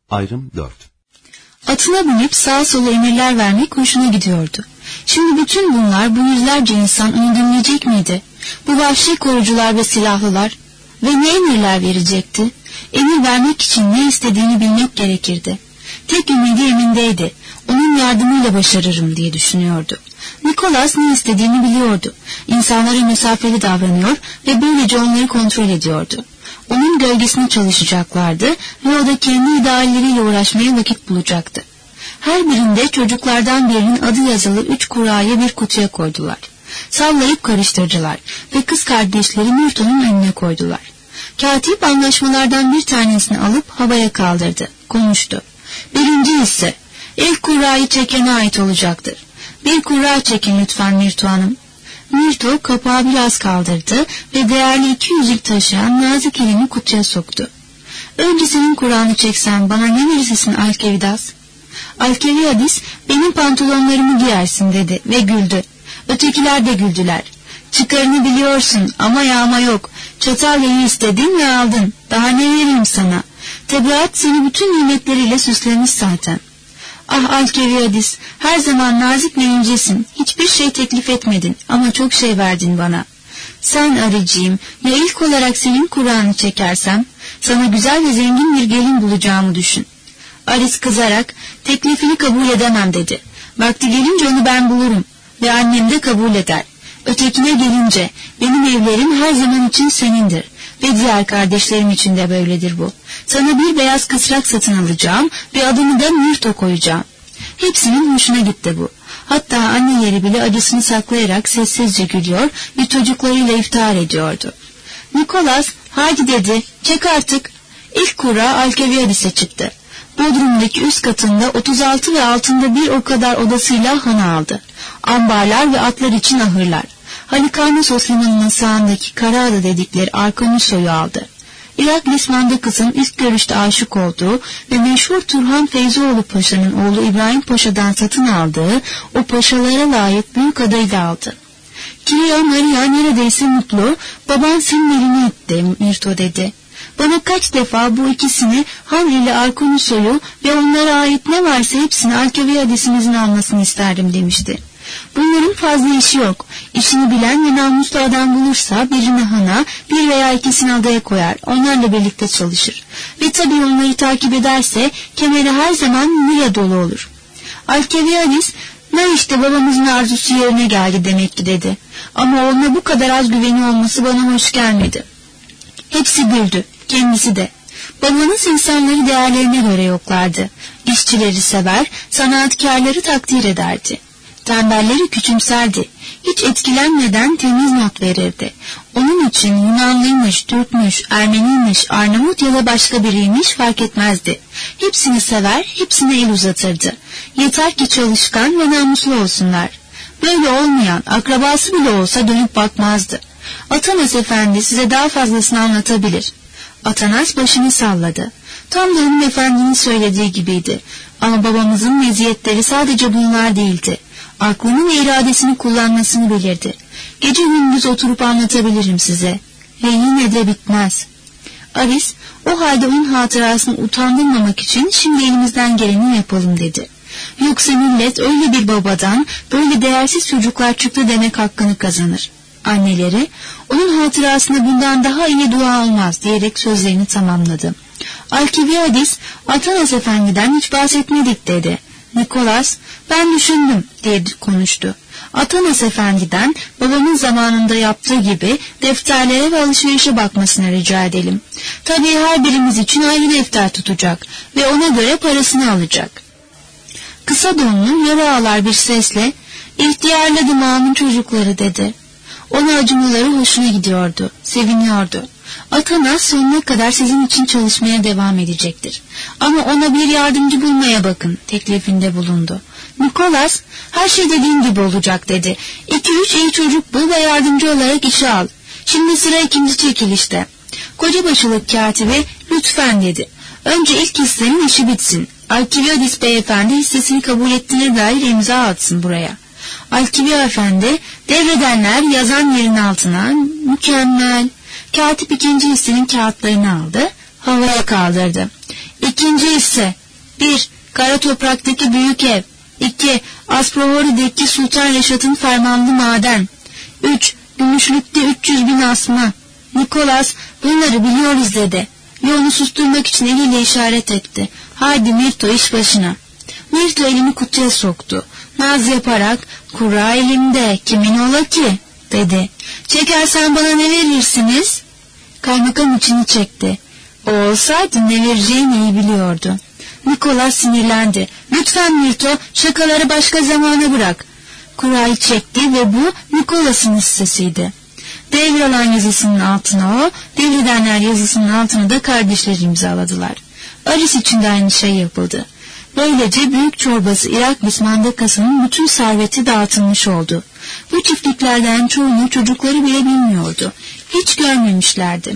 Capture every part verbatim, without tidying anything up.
Ayrım dört. Atına binip sağa sola emirler vermek hoşuna gidiyordu. Şimdi bütün bunlar, bu yüzlerce insan onu dinleyecek miydi? Bu vahşi korucular ve silahlılar ve ne emirler verecekti? Emir vermek için ne istediğini bilmek gerekirdi. Tek ümidi emindeydi. Onun yardımıyla başarırım diye düşünüyordu. Nikolas ne istediğini biliyordu. İnsanlara mesafeli davranıyor ve böylece onları kontrol ediyordu. Onun gölgesine çalışacaklardı ve o da kendi idealleriyle uğraşmaya vakit bulacaktı. Her birinde çocuklardan birinin adı yazılı üç kurayı bir kutuya koydular. Sallayıp karıştırdılar ve kız kardeşleri Myrto'nun önüne koydular. Katip anlaşmalardan bir tanesini alıp havaya kaldırdı. Konuştu. Birinci hisse, ilk kurayı çekene ait olacaktır. Bir kura çekin lütfen Myrto Hanım. Myrto kapağı biraz kaldırdı ve değerli iki yüzük taşıyan nazik elini kutuya soktu. Önce senin Kur'an'ı çeksen bana ne verirsin Alkevidas? Alkeviadis, benim pantolonlarımı giyersin dedi ve güldü. Ötekiler de güldüler. Çıkarını biliyorsun ama yağma yok. Çatal yayı istedin ve aldın. Daha ne vereyim sana? Tabiat seni bütün nimetleriyle süslemiş zaten. Ah Alkeviadis, her zaman nazik ve incesin. Hiçbir şey teklif etmedin ama çok şey verdin bana. Sen arıcıyım, ya ilk olarak senin Kur'an'ı çekersem, sana güzel ve zengin bir gelin bulacağımı düşün. Aris kızarak, teklifini kabul edemem dedi. Vakti gelince onu ben bulurum ve annem de kabul eder. Ötekine gelince, benim evlerim her zaman için senindir ve diğer kardeşlerim için de böyledir bu. Sana bir beyaz kısrak satın alacağım ve adını da Myrto koyacağım. Hepsinin hoşuna gitti bu. Hatta anneleri bile acısını saklayarak sessizce gülüyor ve çocuklarıyla iftihar ediyordu. Nikolas, hadi dedi, çek artık. İlk kura Alkeviadis'e çıktı. Bodrum'daki üst katında otuz altı ve altında bir o kadar odasıyla han aldı. Ambarlar ve atlar için ahırlar. Halikarnassos limanının sağındaki Karaada dedikleri Arkonusso'yu aldı. Iraklis Mandakıs'ın ilk görüşte aşık olduğu ve meşhur Turhan Feyzoğlu Paşa'nın oğlu İbrahim Paşa'dan satın aldığı o paşalara layık büyük adayı da aldı. Kiria Maria neredeyse mutlu, baban senin elini itti Myrto dedi. Bana kaç defa bu ikisini, Han ile Arkonusso'yu ve onlara ait ne varsa hepsini Alkeviadis'imizin almasını isterdim demişti. Bunların fazla işi yok. İşini bilen ve namuslu adam bulursa birini Han'a, bir veya ikisini adaya koyar. Onlarla birlikte çalışır. Ve tabii onları takip ederse kemeri her zaman lira dolu olur. Alkeviadis, ne işte babamızın arzusu yerine geldi demek ki dedi. Ama ona bu kadar az güveni olması bana hoş gelmedi. Hepsi güldü. Kendisi de. Babanız insanları değerlerine göre yoklardı. İşçileri sever, sanatkarları takdir ederdi. Tembelleri küçümserdi. Hiç etkilenmeden temiz not verirdi. Onun için Yunanlıymış, Türkmüş, Ermeniymiş, Arnavut ya da başka biriymiş fark etmezdi. Hepsini sever, hepsine el uzatırdı. Yeter ki çalışkan ve namuslu olsunlar. Böyle olmayan, akrabası bile olsa dönüp bakmazdı. Atanas Efendi size daha fazlasını anlatabilir. Atanas başını salladı. Tam da hanımefendinin söylediği gibiydi. Ama babamızın meziyetleri sadece bunlar değildi. Aklını ve iradesini kullanmasını bilirdi. Gece gündüz oturup anlatabilirim size. Ve yine de bitmez. Aris, o halde onun hatırasını utandırmamak için şimdi elimizden geleni yapalım dedi. Yoksa millet öyle bir babadan böyle değersiz çocuklar çıktı demek hakkını kazanır. Anneleri, onun hatırasına bundan daha iyi dua olmaz diyerek sözlerini tamamladı. Alkeviadis, Atanas Efendi'den hiç bahsetmedik dedi. Nikolas, ben düşündüm diye konuştu. Atanas Efendi'den babamın zamanında yaptığı gibi defterlere ve alışverişe bakmasını rica edelim. Tabii her birimiz için ayrı defter tutacak ve ona göre parasını alacak. Kısa donlu, yarı ağlar bir sesle, ihtiyarladım ağamın çocukları dedi. Ona acımaları hoşuna gidiyordu, seviniyordu. Atanas sonuna kadar sizin için çalışmaya devam edecektir. Ama ona bir yardımcı bulmaya bakın, teklifinde bulundu. Nikolas, her şey dediğin gibi olacak dedi. İki üç iyi çocuk bul ve yardımcı olarak işe al. Şimdi sıra ikinci çekilişte. Kocabaşılık katibi lütfen dedi. Önce ilk hissenin işi bitsin. Alkiviadis beyefendi hissesini kabul ettiğine dair imza atsın buraya. Alkivia efendi, devredenler yazan yerin altına, mükemmel. Katip ikinci hissenin kağıtlarını aldı, havaya kaldırdı. İkinci hisse, bir. Kara topraktaki büyük ev. iki. Asprohori'deki Sultan Reşat'ın fermanlı maden. üç. Gümüşlük'te üç yüz bin asma. Nikolas, bunları biliyoruz dedi. Ve onu susturmak için eliyle işaret etti. Haydi Mirto, iş başına. Mirto elini kutuya soktu. Naz yaparak, kura elimde, kimin ola ki, dedi. Çekersen bana ne verirsiniz? Kaymakam içini çekti. O olsaydı ne vereceğini iyi biliyordu. Nikolas sinirlendi. Lütfen Mirto, şakaları başka zamana bırak. Kurayı çekti ve bu Nikolas'ın hissesiydi. Devralan yazısının altına o, devredenler yazısının altına da kardeşleri imzaladılar. Aris için de aynı şey yapıldı. Böylece büyük çorbası Iraklis Mandakası'nın bütün serveti dağıtılmış oldu. Bu çiftliklerden çoğunu çocukları bile bilmiyordu. Hiç görmemişlerdi.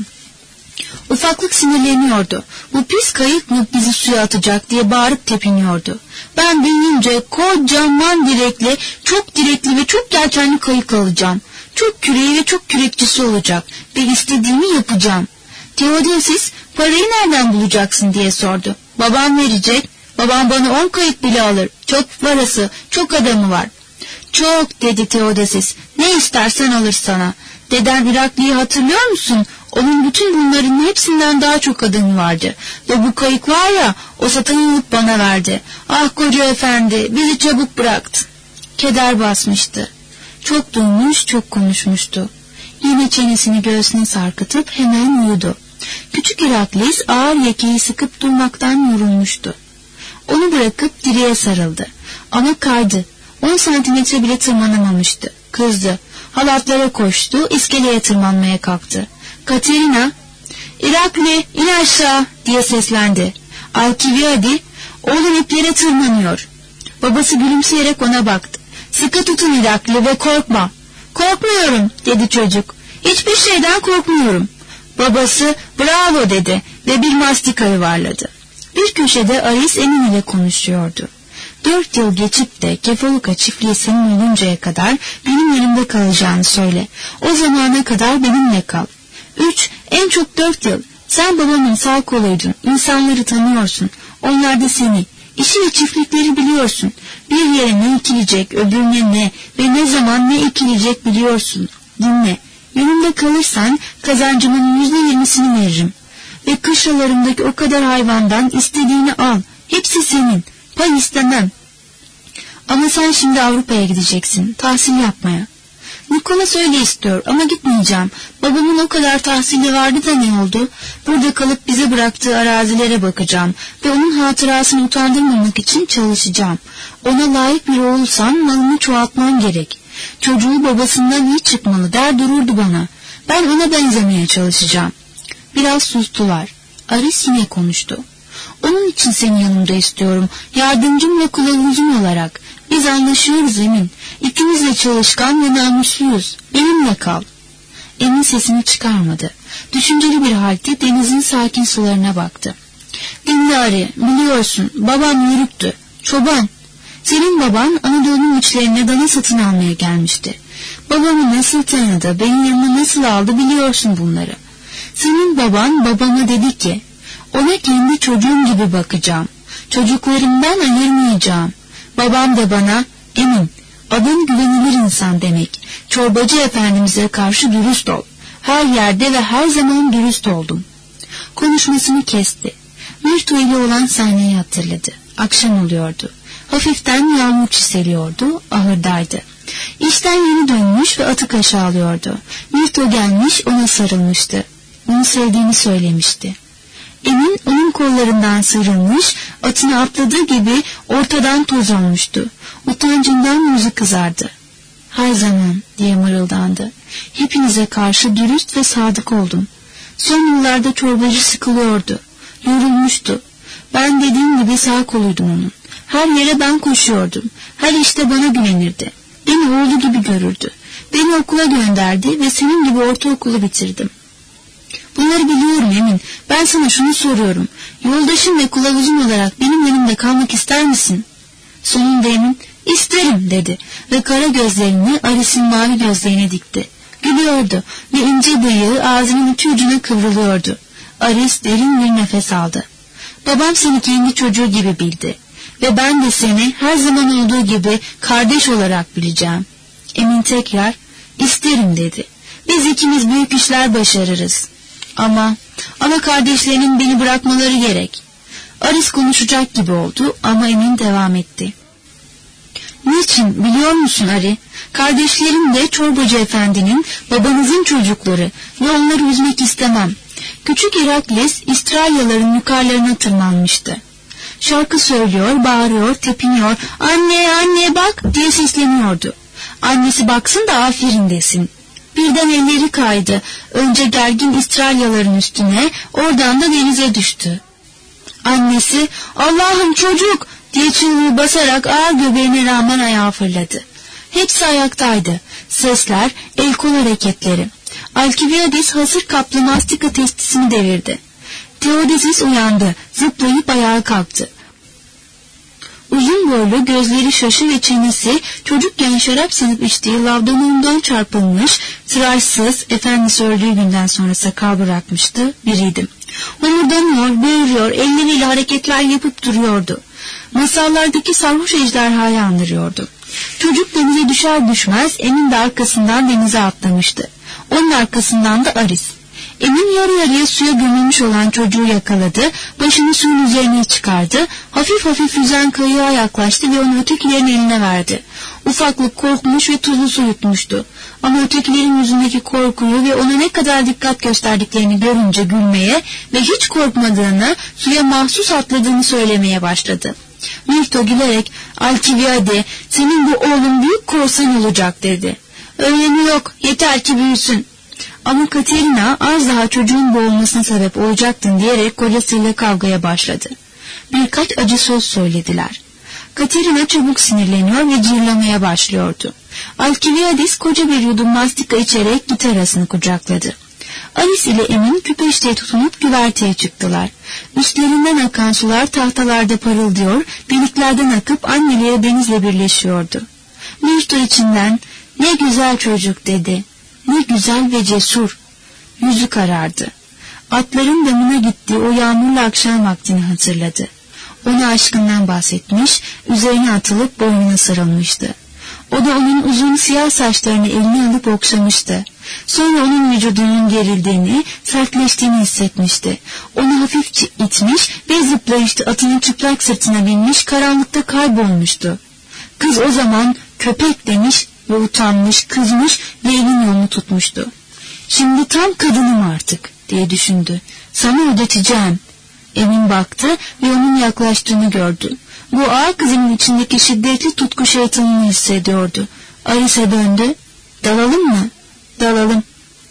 Ufaklık sinirleniyordu. Bu pis kayık mı bizi suya atacak diye bağırıp tepiniyordu. Ben büyüyünce kocaman direkli, çok direkli ve çok yelkenli kayık alacağım. Çok küreği ve çok kürekçisi olacak ve istediğimi yapacağım. Theodosis, parayı nereden bulacaksın diye sordu. Babam verecek. Babam bana on kayık bile alır. Çok parası, çok adamı var. Çok, dedi Theodosis. Ne istersen alır sana. Deden Irakli'yi hatırlıyor musun? Onun bütün bunların hepsinden daha çok adamı vardı. Ve bu kayık var ya, o satın alıp bana verdi. Ah koca efendi, bizi çabuk bıraktı. Keder basmıştı. Çok duymuş, çok konuşmuştu. Yine çenesini göğsüne sarkıtıp hemen uyudu. Küçük Iraklis ağır yekeyi sıkıp durmaktan yorulmuştu. Onu bırakıp direğe sarıldı. Ama kaydı. On santimetre bile tırmanamamıştı. Kızdı. Halatlara koştu, iskeleye tırmanmaya kalktı. Katerina, Irakli in aşağı diye seslendi. Alkiviadi, oğlum iplere tırmanıyor. Babası gülümseyerek ona baktı. Sıkı tutun Irakli ve korkma. Korkmuyorum, dedi çocuk. Hiçbir şeyden korkmuyorum. Babası bravo dedi ve bir mastika yuvarladı. Bir köşede Aris Emin ile konuşuyordu. Dört yıl geçip de Kefoluka çiftliği senin oluncaya kadar benim yanımda kalacağını söyle. O zamana kadar benimle kal. Üç, en çok dört yıl. Sen babamın sağ koluydun. İnsanları tanıyorsun. Onlar da seni. İşi ve çiftlikleri biliyorsun. Bir yere ne ekilecek, öbürüne ne ve ne zaman ne ekilecek biliyorsun. Dinle. Yanımda kalırsan kazancımın yüzde yirmisini veririm. Ve kışlalarımdaki o kadar hayvandan istediğini al. Hepsi senin. Pay istemem. Ama sen şimdi Avrupa'ya gideceksin. Tahsil yapmaya. Nikolas öyle istiyor ama gitmeyeceğim. Babamın o kadar tahsili vardı da ne oldu? Burada kalıp bize bıraktığı arazilere bakacağım. Ve onun hatırasını utandırmamak için çalışacağım. Ona layık bir oğulsan malını çoğaltman gerek. Çocuğu babasından iyi çıkmalı der dururdu bana. Ben ona benzemeye çalışacağım. Biraz sustular. Aris yine konuştu. Onun için seni yanımda istiyorum. Yardımcım ve kılavuzum olarak. Biz anlaşıyoruz Emin. İkimiz de çalışkan ve namusluyuz. Benimle kal. Emin sesini çıkarmadı. Düşünceli bir halde denizin sakin sularına baktı. Dinle Ari, biliyorsun babam yürüktü. Çoban. Senin baban Anadolu'nun içlerine dana satın almaya gelmişti. Babamı nasıl tanıdı, benim yanıma nasıl aldı biliyorsun bunları. Senin baban babama dedi ki, ona kendi çocuğum gibi bakacağım. Çocuklarımdan ayırmayacağım. Babam da bana, Emin, adın güvenilir insan demek. Çorbacı efendimize karşı dürüst ol. Her yerde ve her zaman dürüst oldum. Konuşmasını kesti. Mirto ile olan sahneyi hatırladı. Akşam oluyordu. Hafiften yağmur çiseliyordu, ahırdaydı. İşten yeni dönmüş ve atı aşağılıyordu. Mirto gelmiş ona sarılmıştı. Onu sevdiğini söylemişti. Emin onun kollarından sıyrılmış, atına atladığı gibi ortadan toz olmuştu. Utancından yüzü kızardı. Her zaman diye mırıldandı. Hepinize karşı dürüst ve sadık oldum. Son yıllarda çorbacı sıkılıyordu. Yorulmuştu. Ben dediğim gibi sağ koluydum onun. Her yere ben koşuyordum. Her işte bana güvenirdi. Beni oğlu gibi görürdü. Beni okula gönderdi ve senin gibi ortaokulu bitirdim. Bunları biliyorum Emin. Ben sana şunu soruyorum. Yoldaşım ve kılavuzum olarak benim yanımda kalmak ister misin? Sonunda Emin, isterim dedi ve kara gözlerini Aris'in mavi gözlerine dikti. Gülüyordu ve ince bıyığı ağzının iki ucuna kıvrılıyordu. Aris derin bir nefes aldı. Babam seni kendi çocuğu gibi bildi ve ben de seni her zaman olduğu gibi kardeş olarak bileceğim. Emin tekrar, isterim dedi. Biz ikimiz büyük işler başarırız. Ama, ama kardeşlerinin beni bırakmaları gerek. Aris konuşacak gibi oldu ama Emin devam etti. Niçin biliyor musun Ari? Kardeşlerim de Çorbacı Efendi'nin, babanızın çocukları ve onları üzmek istemem. Küçük Herakles İstralyaların yukarılarına tırmanmıştı. Şarkı söylüyor, bağırıyor, tepiniyor, anne anne bak diye sesleniyordu. Annesi baksın da aferin desin. Birden elleri kaydı. Önce gergin İstralyaların üstüne, oradan da denize düştü. Annesi, Allah'ım çocuk diye çığlığı basarak ağır göbeğine rağmen ayağa fırladı. Hepsi ayaktaydı. Sesler, el kol hareketleri. Alkibiades hasır kaplı mastika testisini devirdi. Theodosius uyandı, zıplayıp ayağa kalktı. Uzun boylu, gözleri şaşı ve çenesi çocukken şarap sanıp içtiği lavdanondan çarpılmış, tıraşsız, efendisi öldüğü günden sonra sakal bırakmıştı biriydim. Homurdanıyor, bağırıyor, elleriyle hareketler yapıp duruyordu. Masallardaki sarhoş ejderhayı andırıyordu. Çocuk denize düşer düşmez Emin de arkasından denize atlamıştı. Onun arkasından da Aris. Emin yarı yarıya suya gömülmüş olan çocuğu yakaladı, başını suyun üzerine çıkardı, hafif hafif yüzen kayığa yaklaştı ve onu ötekilerin eline verdi. Ufaklık korkmuş ve tuzlu su yutmuştu. Ama ötekilerin yüzündeki korkuyu ve ona ne kadar dikkat gösterdiklerini görünce gülmeye ve hiç korkmadığını, suya mahsus atladığını söylemeye başladı. Myrto gülerek, Alkibiade, senin bu oğlun büyük korsan olacak dedi. Önemi yok, yeter ki büyüsün. Ama Katerina az daha çocuğun boğulmasına sebep olacaktın diyerek kocasıyla kavgaya başladı. Birkaç acı söz söylediler. Katerina çabuk sinirleniyor ve cırlamaya başlıyordu. Alkibiades koca bir yudum mastika içerek gitarasını kucakladı. Aris ile Emin küpeşteye tutunup güverteye çıktılar. Üstlerinden akan sular tahtalarda parıldıyor, deliklerden akıp anneleri denizle birleşiyordu. Myrto içinden, ne güzel çocuk dedi. Ne güzel ve cesur. Yüzü karardı. Atların damına gittiği o yağmurlu akşam vaktini hatırladı. Ona aşkından bahsetmiş, üzerine atılıp boynuna sarılmıştı. O da onun uzun siyah saçlarını eline alıp okşamıştı. Sonra onun vücudunun gerildiğini, sertleştiğini hissetmişti. Onu hafifçe itmiş ve zıplayıştı, atının çıplak sırtına binmiş, karanlıkta kaybolmuştu. Kız o zaman köpek demiş ve utanmış, kızmış ve elin yolunu tutmuştu. Şimdi tam kadınım artık diye düşündü. Sana ödeteceğim. Emin baktı ve onun yaklaştığını gördü. Bu ağa kızının içindeki şiddetli tutku şeytanını hissediyordu. Aris'e döndü. Dalalım mı? Dalalım.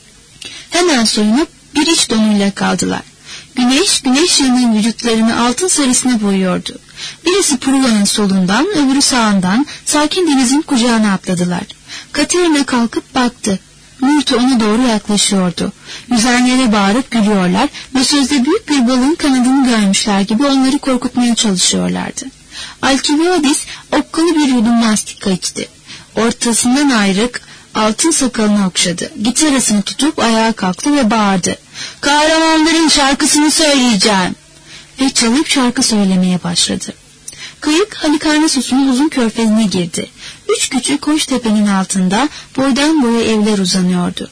Hemen soyunup bir iç donuyla kaldılar. Güneş, güneş yanığın vücutlarını altın sarısına boyuyordu. Birisi Purula'nın solundan, öbürü sağından sakin denizin kucağına atladılar. Katerina kalkıp baktı. Myrto ona doğru yaklaşıyordu. Yüzenlere bağırıp gülüyorlar ve sözde büyük bir balığın kanadını görmüşler gibi onları korkutmaya çalışıyorlardı. Alkibiades okkalı bir yudum mastika içti. Ortasından ayrık altın sakalını okşadı. Gitarasını tutup ayağa kalktı ve bağırdı. Kahramanların şarkısını söyleyeceğim. Ve çalıp şarkı söylemeye başladı. Kayık Halikarnassus'un uzun körfezine girdi. Üç küçük hoş tepenin altında boydan boya evler uzanıyordu.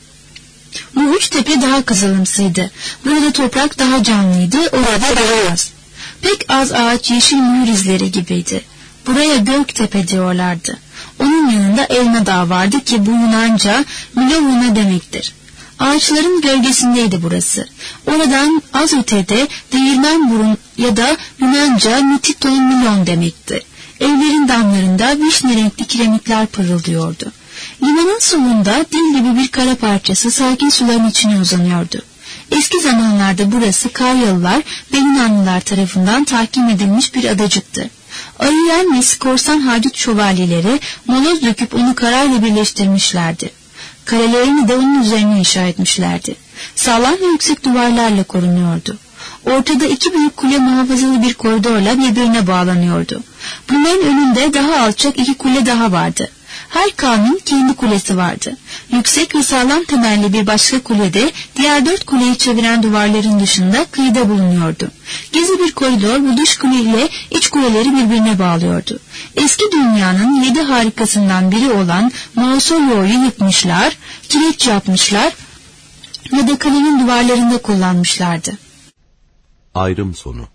Bu üç tepe daha kızılımsıydı. Burada toprak daha canlıydı, orada daha az. Pek az ağaç yeşil mühür izleri gibiydi. Buraya Göktepe diyorlardı. Onun yanında Elma Dağı vardı ki bu Yunanca Milovuna demektir. Ağaçların gölgesindeydi burası. Oradan az ötede Değirmen Burun ya da Yunanca Mititon Milon demekti. Evlerin damlarında vişne renkli kiremitler parıldıyordu. Limanın solunda dil gibi bir kara parçası sakin suların içine uzanıyordu. Eski zamanlarda burası Karyalılar ve Yunanlılar tarafından tahkim edilmiş bir adacıktı. Ariyenlis korsan haydut şövalyeleri moloz döküp onu karayla birleştirmişlerdi. Kalelerini de onun üzerine inşa etmişlerdi. Sağlam ve yüksek duvarlarla korunuyordu. Ortada iki büyük kule muhafazalı bir koridorla birbirine bağlanıyordu. Bunların önünde daha alçak iki kule daha vardı. Her kavmin kendi kulesi vardı. Yüksek ve sağlam temelli bir başka kulede diğer dört kuleyi çeviren duvarların dışında kıyıda bulunuyordu. Gizli bir koridor bu dış kule ile iç kuleleri birbirine bağlıyordu. Eski dünyanın yedi harikasından biri olan mausoleoyu yıkmışlar, kireç yapmışlar ya da kalenin duvarlarında kullanmışlardı. Ayrım sonu.